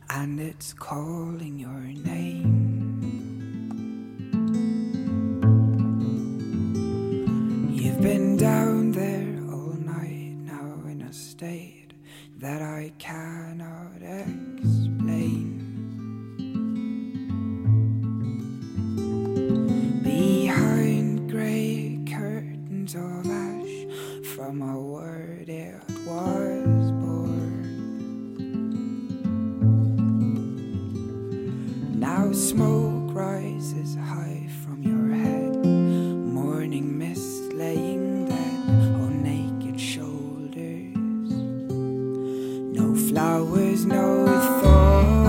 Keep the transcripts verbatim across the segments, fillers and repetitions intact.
and it's calling your name. You've been down there all night now in a state that I cannot explain. Behind grey curtains of ash, from a word it was born. Now smoke rises high from your head, morning mist laying dead on naked shoulders. No flowers, no thorns.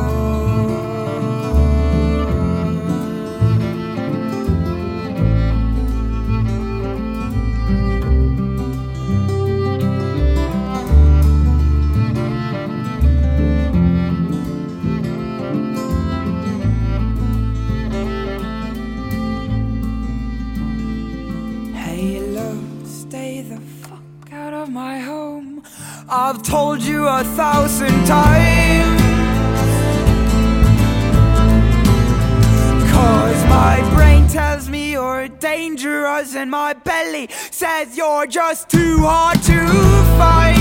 My home, I've told you a thousand times, 'cause my brain tells me you're dangerous and my belly says you're just too hard to find.